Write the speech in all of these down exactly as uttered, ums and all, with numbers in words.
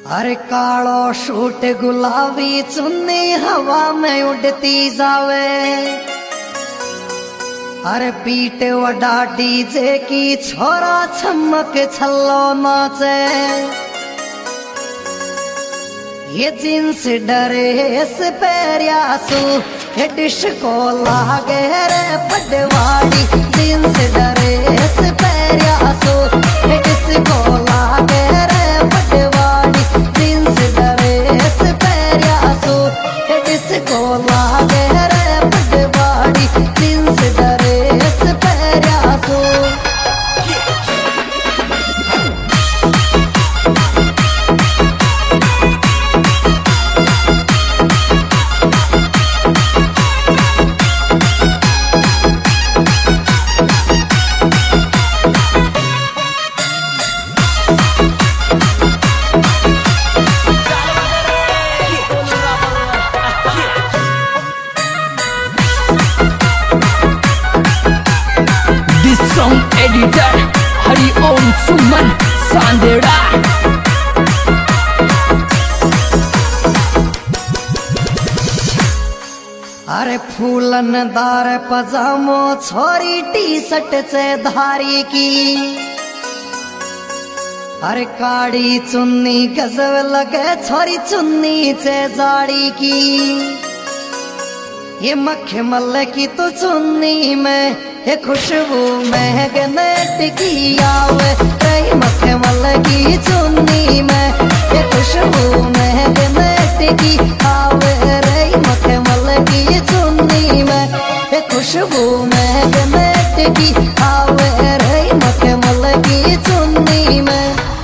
अरे कालो शूट गुलाबी चुन्नी हवा में उड़ती जावे। अरे पीट वडा डीजे की छोरा छमक छल्लो नाचे। ये जींस ड्रेस पेरियासू ये डिस्को लागे रे पटवाड़ी। जींस ड्रेस पेरियासू ये डिस्को लागे रे पटवाड़ी। जींस ड्रेस पेरियासू ये डिस्को लागे रे पटवाड़ी। जींस ड्रेस पेरियासू Song editor Hari Om Suman Sandera। अरे फूलनदार पजामो छोरी टी शर्ट से धारी की। अरे काड़ी चुन्नी गजब लगे छोरी चुन्नी से जाड़ी की। ये मखमल की तो चुन्नी में ये खुशबू महकनेट की आवे। कई मखमल की चुन्नी में ये खुशबू महकनेट की आवे। रे मखमल की चुन्नी में ये खुशबू महकनेट की आवे। रे मखमल की चुन्नी में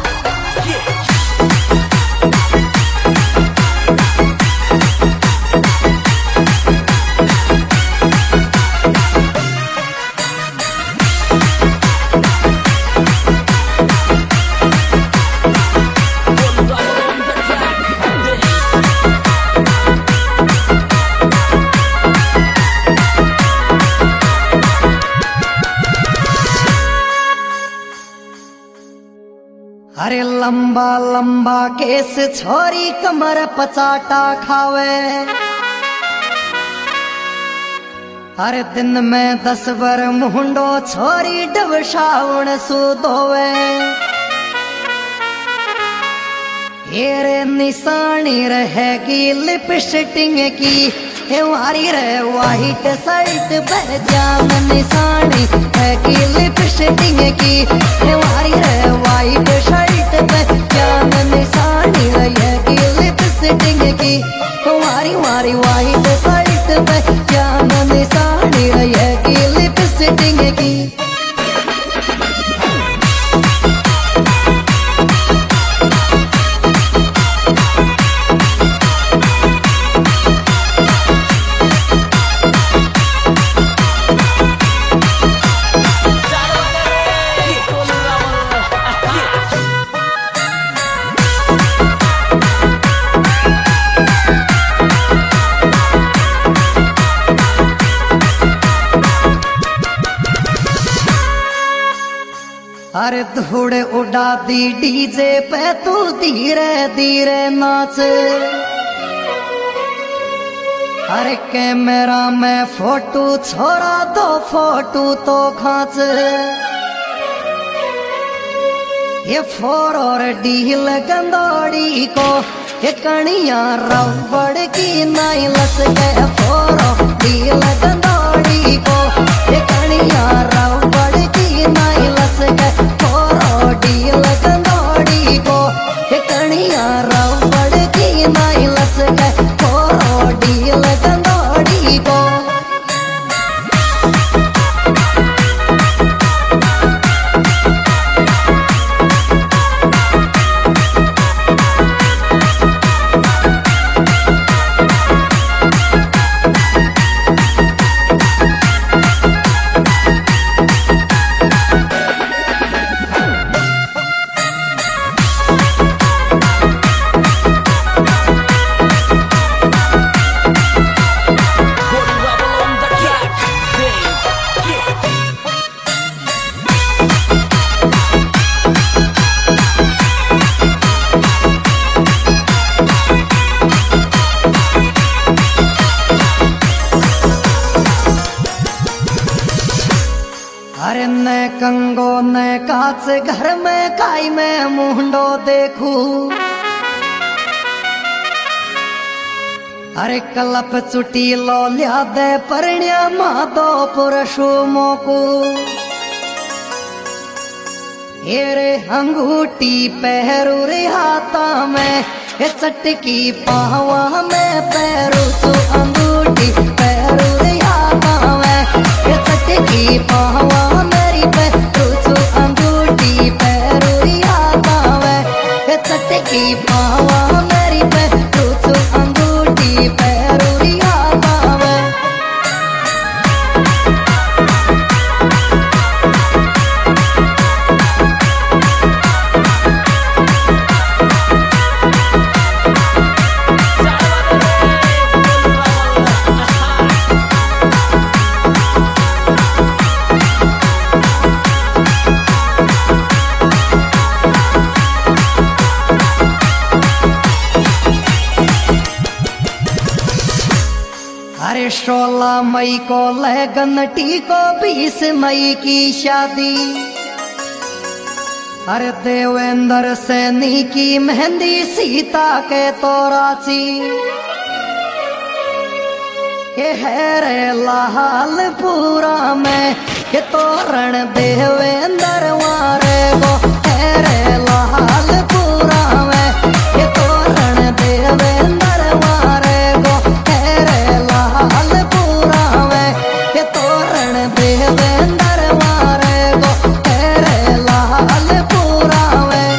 अरे लंबा लंबा केस छोरी कमर पचाटा खावे। अरे दिन में दस बार मुंडो छोरी डबशाउन सुधोवे। ये निशानी रहेगी लिपस्टिक की। हमारी रे वाइट शर्ट पर जाम निशानी रहेगी लिपस्टिक की। हमारी रे वाइट शर्ट पर जाम निशानी रहेगी लिपस्टिक की। हमारी हमारी वाइट शर्ट पर जाम निशानी रहेगी लिपस्टिक की। अरे धूड़ उड़ा दी डीजे पे तू धीरे धीरे नाच। अरे कैमरा में फोटो छोड़ा दो फोटो तो खांच। ये फोर और डील गंदौड़ी को ये कणिया रबड़ की नाई लस गए। फोर और डील गंदौड़ी को ये कणिया रबड़ की नाई लस गए। फोर डील गंदौड़ी को ये कणिया रबड़ की नाई लस गए। फोर डील गंदौड़ी को नाच घर में काई में मुंडो देखू। अरे कलप चुटी लो लिया दे परण्या माधो पुरुषो मोकू। हेरे अंगूठी पहरू रे हाथा में ये चटकी पावा में पैरू सो अंगूठी पहरू रे हाथा में ये चटकी पावा मेरी पैरू सो अंगूठी पहरू रे हाथा में ये चटकी पावा मेरी पैरू सो अंगूठी पहरू रे हाथा में। अरे सोलह मई को लगन टी को बीस मई की शादी। अरे देवेंद्र सैनी की मेहंदी सीता के तो राची। ये है रे लालपुरा में ये तोरण देवेंद्र वारे को है रे लालपुरा में ये तोरण देवेंद्र वारे को है रे लालपुरा में ये तोरण देवेंद्र वारे को है रे लालपुरा में।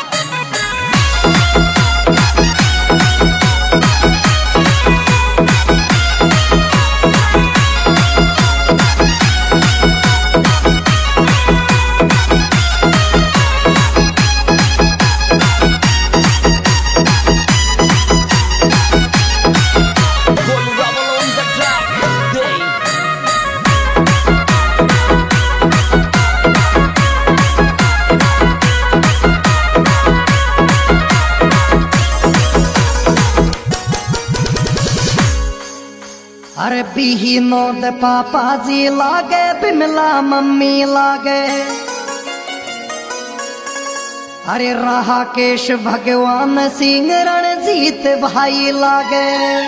अरे बिहीनो दे पापा जी लागे बिमला मम्मी लागे। अरे राकेश भगवान सिंह रणजीत भाई लागे।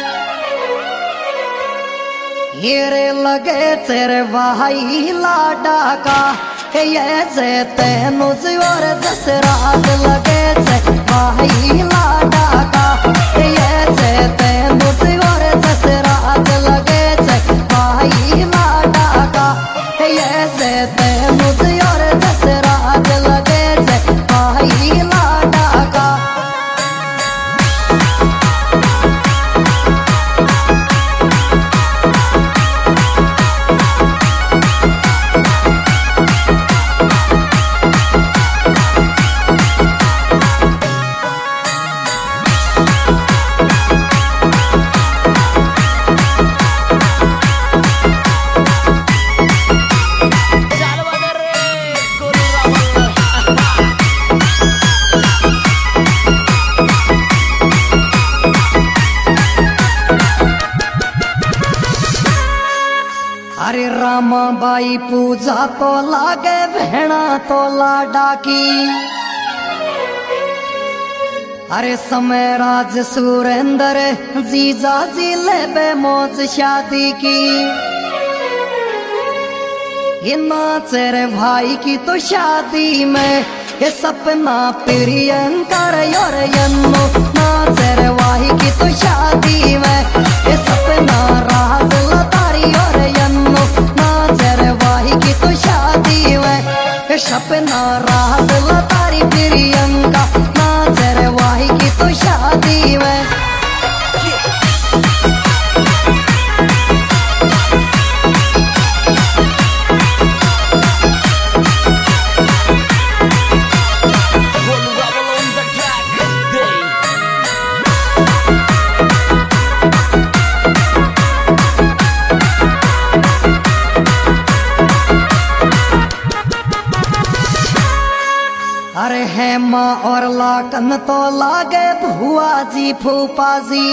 हेरे लगे तेरे भाई लाडा का ये जे तेनुज और जसराज लगे जे भाई लाडा का ये जे तेनुज और जसराज लगे जे भाई लाडा का ये जे तेनुज और जसराज लगे जे भाई लाडा का। अरे रामाबाई पूजा तो लागे भेड़ा तो लाडा की। अरे समय राज सुरेंद्र जीजा जी ले मौज शादी की। ये नाचरे भाई की तो शादी में ये सपना प्रियंका और यन्नो नाचरे भाई की तो शादी में ये सपना राज लतारी और यन्नो नाचरे भाई की तो शादी में ये सपना राज लतारी प्रियंका नाचरे भाई की तो शादी में। अरे हेमा और लाकन तो लागे भुआ जी फूफा जी।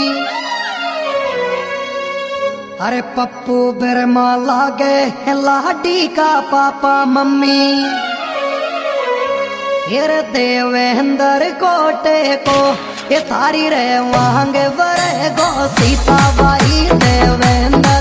अरे पप्पू बिरमा लागे लाडी का पापा मम्मी। हेर देवेंद्र कोटे को ये थारी रे वांग वरे गो सीता बाई देवेंद्र